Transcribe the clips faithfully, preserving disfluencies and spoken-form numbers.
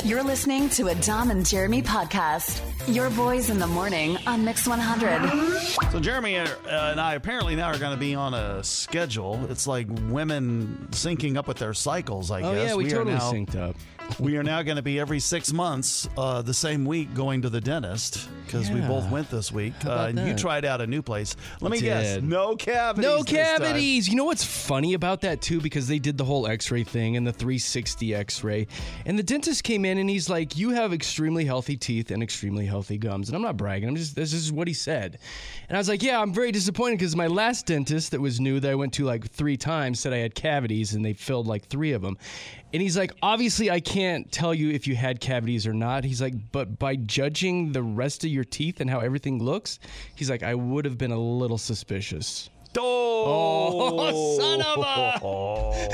You're listening to a Dom and Jeremy podcast. Your boys in the morning on Mix one hundred. So Jeremy uh, and I apparently now are going to be on a schedule. It's like women syncing up with their cycles, I oh, guess. yeah, we, we totally are now, synced up. We are now going to be every six months, uh, the same week, going to the dentist because yeah. we both went this week. Uh, and you tried out a new place. Let me I guess. did. No cavities. No this cavities. time. You know what's funny about that, too? Because they did the whole x-ray thing and the three sixty x-ray. And the dentist came in and he's like, you have extremely healthy teeth and extremely healthy gums. And I'm not bragging. I'm just, this is what he said. And I was like, yeah, I'm very disappointed because my last dentist that was new that I went to like three times said I had cavities and they filled like three of them. And he's like, obviously, I can't tell you if you had cavities or not. He's like, but by judging the rest of your teeth and how everything looks, he's like, I would have been a little suspicious. Oh, oh son of a... Oh.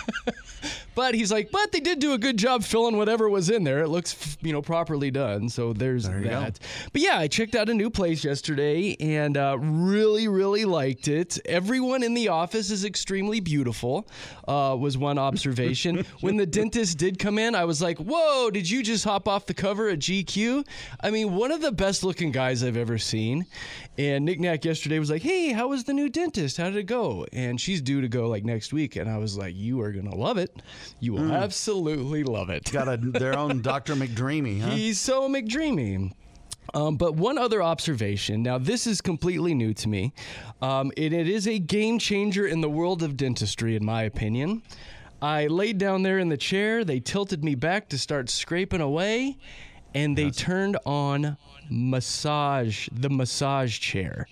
But he's like, but they did do a good job filling whatever was in there. It looks, you know, properly done. So there's there that. But yeah, I checked out a new place yesterday and uh, really, really liked it. Everyone in the office is extremely beautiful, uh, was one observation. When the dentist did come in, I was like, whoa, did you just hop off the cover at G Q? I mean, one of the best looking guys I've ever seen. And Nick Nack yesterday was like, hey, how was the new dentist? How did it go? And she's due to go like next week. And I was like, you are going to love it. You will mm. absolutely love it. Got a, their own Doctor McDreamy, huh? He's so McDreamy. Um, but one other observation. Now, this is completely new to me. Um, and it is a game changer in the world of dentistry, in my opinion. I laid down there in the chair. They tilted me back to start scraping away. And they yes. turned on massage, the massage chair.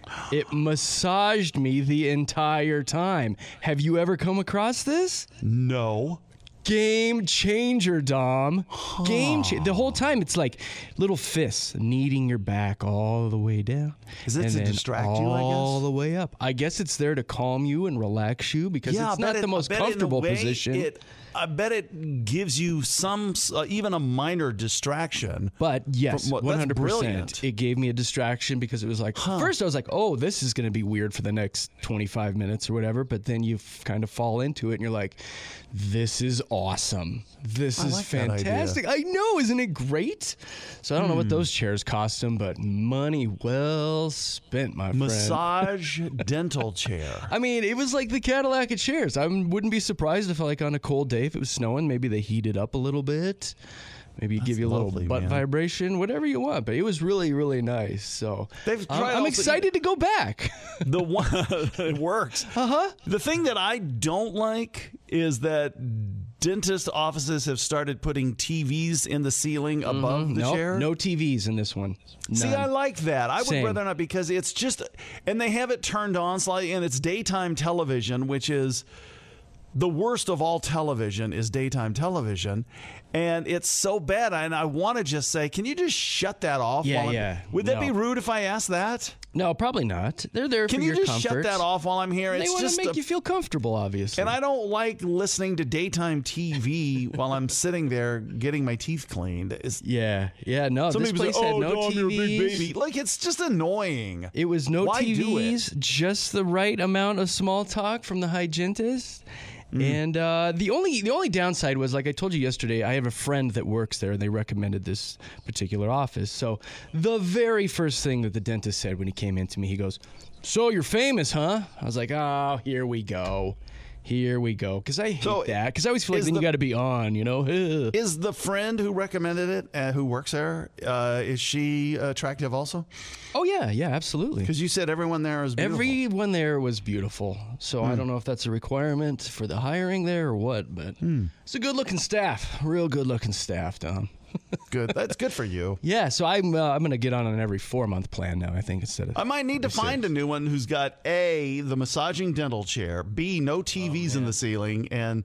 It massaged me the entire time. Have you ever come across this? No. Game changer, Dom. Huh. Game cha- The whole time, it's like little fists kneading your back all the way down. Is it to distract all you, I guess? All the way up. I guess it's there to calm you and relax you because yeah, it's not it, the most comfortable way, position. It, I bet it gives you some, uh, even a minor distraction. But yes, what, one hundred percent. Brilliant. It gave me a distraction because it was like, huh. first I was like, oh, this is going to be weird for the next twenty-five minutes or whatever. But then you f- kind of fall into it and you're like, this is awesome. This I is like fantastic. I know. Isn't it great? So I don't hmm. know what those chairs cost them, but money well spent, my Massage friend. Massage dental chair. I mean, it was like the Cadillac of chairs. I wouldn't be surprised if like on a cold day, if it was snowing, maybe they heat it up a little bit. Maybe That's give you a lovely, little butt man. vibration, whatever you want. But it was really, really nice. So They've um, tried I'm also, excited to go back. The one it works. Uh huh. The thing that I don't like is that dentist offices have started putting T Vs in the ceiling above mm-hmm. the nope, chair. No T Vs in this one. None. See, I like that. I Same. would rather not because it's just, and they have it turned on slightly, and it's daytime television, which is. The worst of all television is daytime television, and it's so bad. And I want to just say, can you just shut that off? Yeah, while yeah. Would that no. be rude if I asked that? No, probably not. They're there can for you your just comfort. shut that off while I'm here? They it's want just to make a, you feel comfortable, obviously. And I don't like listening to daytime T V while I'm sitting there getting my teeth cleaned. It's, yeah, yeah. No, some this people place say, had oh, no Dom, T Vs. you're a big baby. Like, it's just annoying. It was no Why T Vs, do it? just the right amount of small talk from the hygienist. Mm. And uh, the only the only downside was, like I told you yesterday, I have a friend that works there, and they recommended this particular office. So the very first thing that the dentist said when he came in to me, he goes, so you're famous, huh? I was like, oh, here we go. Here we go. Because I hate so that. Because I always feel like then the, you got to be on, you know? Is the friend who recommended it, uh, who works there, uh, is she attractive also? Oh, yeah. Yeah, absolutely. Because you said everyone there is beautiful. Everyone there was beautiful. So mm. I don't know if that's a requirement for the hiring there or what, but mm. it's a good-looking staff. Real good-looking staff, Dom. Good. That's good for you. Yeah, so I'm uh, I'm going to get on an every four-month plan now, I think, instead of... I might need to find six. a new one who's got, A, the massaging dental chair, B, no T Vs oh, in the ceiling, and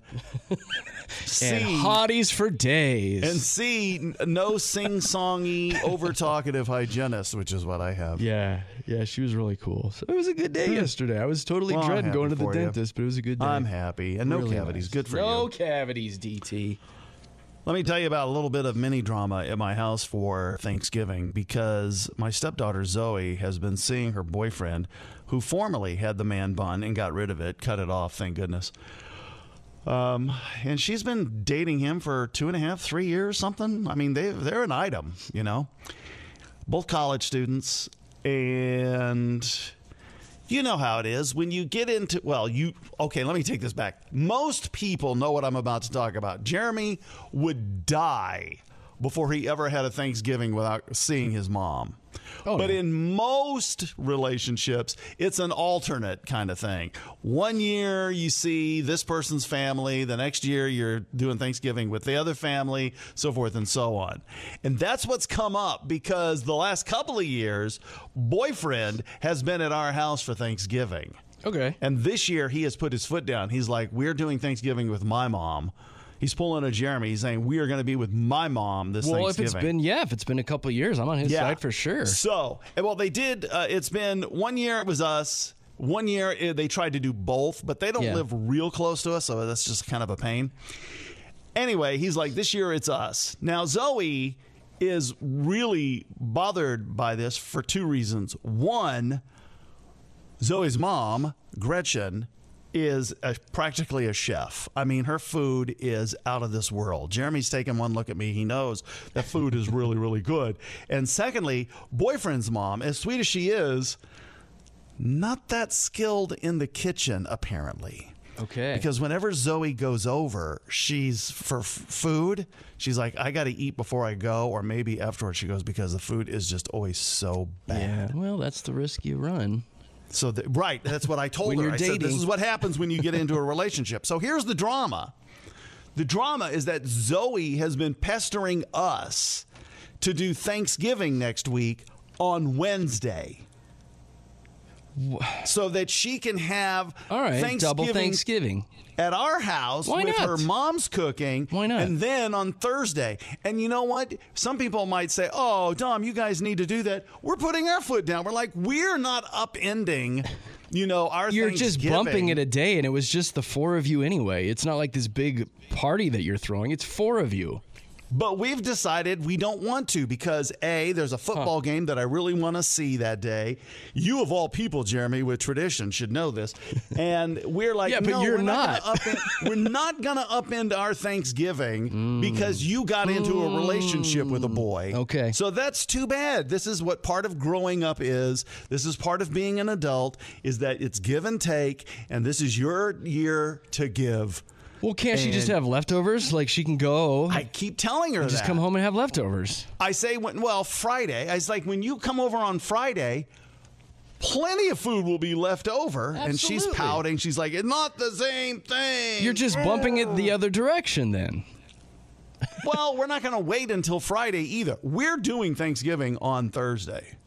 C... and hotties for days. And C, no sing-songy, over-talkative hygienist, which is what I have. Yeah, yeah, she was really cool. So it was a good day yesterday. I was totally well, dreading going to the you. dentist, but it was a good day. I'm happy. And no really cavities. Nice. Good for no you. No cavities, D T. Let me tell you about a little bit of mini drama at my house for Thanksgiving because my stepdaughter Zoe has been seeing her boyfriend, who formerly had the man bun and got rid of it, cut it off, thank goodness. Um, and she's been dating him for two and a half, three years, something. I mean, they they're an item, you know. Both college students, and you know how it is when you get into, well, you, okay, let me take this back. Most people know what I'm about to talk about. Jeremy would die before he ever had a Thanksgiving without seeing his mom. Oh, but yeah. In most relationships, it's an alternate kind of thing. One year you see this person's family. The next year you're doing Thanksgiving with the other family, so forth and so on. And that's what's come up because the last couple of years, boyfriend has been at our house for Thanksgiving. Okay. And this year he has put his foot down. He's like, we're doing Thanksgiving with my mom. He's pulling a Jeremy. He's saying, we are going to be with my mom this well, Thanksgiving. Well, if it's been, yeah, if it's been a couple of years, I'm on his yeah. side for sure. So, well, they did, uh, it's been one year it was us. One year uh, they tried to do both, but they don't yeah. live real close to us, so that's just kind of a pain. Anyway, he's like, this year it's us. Now, Zoe is really bothered by this for two reasons. One, Zoe's mom, Gretchen, is a, practically a chef. I mean, her food is out of this world. Jeremy's taking one look at me. He knows that food is really, really good. And secondly, boyfriend's mom, as sweet as she is, not that skilled in the kitchen, apparently. Okay. Because whenever Zoe goes over, she's for f- food, she's like, I got to eat before I go, or maybe afterwards she goes, because the food is just always so bad. Yeah, well, that's the risk you run. So, the, right, that's what I told when her. You're I dating. said, this is what happens when you get into a relationship. So here's the drama. The drama is that Zoe has been pestering us to do Thanksgiving next week on Wednesday. So that she can have All right, Thanksgiving, double Thanksgiving at our house Why with not? her mom's cooking. Why not? And then on Thursday. And you know what? Some people might say, oh, Dom, you guys need to do that. We're putting our foot down. We're like, we're not upending, you know, our You're just Thanksgiving. bumping it a day, and it was just the four of you anyway. It's not like this big party that you're throwing. It's four of you. But we've decided we don't want to because, A, there's a football huh. game that I really want to see that day. You, of all people, Jeremy, with tradition, should know this. And we're like, yeah, but no, you're we're not. not. Upend, we're not going to upend our Thanksgiving mm. because you got into a relationship with a boy. Okay. So that's too bad. This is what part of growing up is. This is part of being an adult, is that it's give and take, and this is your year to give. Well, can't and she just have leftovers? Like, she can go. I keep telling her and that. Just come home and have leftovers. I say, when, well, Friday. I was like, when you come over on Friday, plenty of food will be left over. Absolutely. And she's pouting. She's like, it's not the same thing. You're just bumping it the other direction then. Well, we're not going to wait until Friday either. We're doing Thanksgiving on Thursday.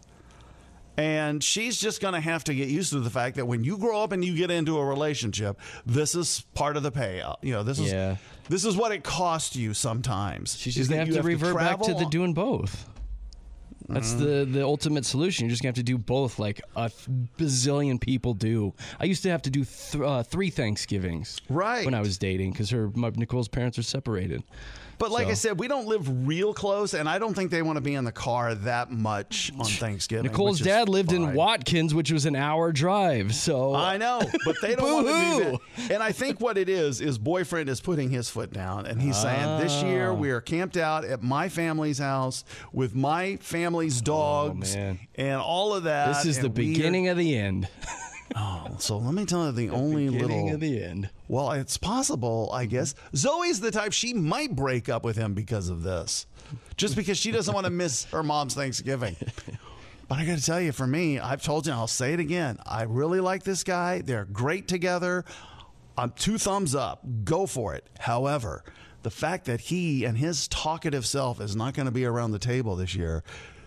And she's just going to have to get used to the fact that when you grow up and you get into a relationship, this is part of the payout. You know, this is yeah. this is what it costs you sometimes. She's just going to have to revert back to the doing both. That's mm-hmm. the, the ultimate solution. You're just going to have to do both like a bazillion people do. I used to have to do th- uh, three Thanksgivings right. when I was dating because her my, Nicole's parents are separated. But like so. I said, we don't live real close, and I don't think they want to be in the car that much on Thanksgiving. Nicole's dad lived fine. in Watkins, which was an hour drive. So I know, but they don't want to do that. And I think what it is is boyfriend is putting his foot down, and he's saying, oh. this year we are camped out at my family's house with my family's dogs oh, and all of that. This is the beginning are, of the end. Oh, so let me tell you the, the only beginning little. of the end. Well, it's possible, I guess. Zoe's the type, she might break up with him because of this, just because she doesn't want to miss her mom's Thanksgiving. But I got to tell you, for me, I've told you, and I'll say it again, I really like this guy. They're great together. I'm two thumbs up. Go for it. However, the fact that he and his talkative self is not going to be around the table this year,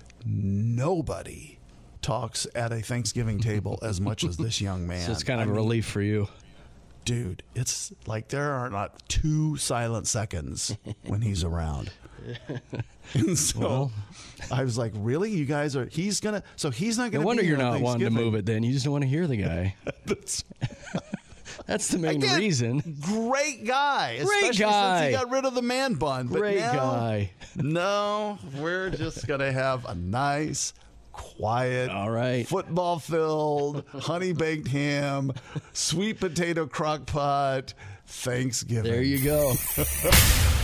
nobody talks at a Thanksgiving table as much as this young man. So it's kind of I a mean, relief for you. Dude, it's like there are not two silent seconds when he's around. And so well, I was like, really? You guys are, he's going to, so he's not going to No wonder be you're here not on wanting to move it then. You just don't want to hear the guy. That's, That's the main Again, reason. Great guy. Great especially guy. since he got rid of the man bun. But Great now, guy. No, we're just going to have a nice, quiet, all right, football-filled, honey-baked ham, sweet potato crock pot, Thanksgiving. There you go.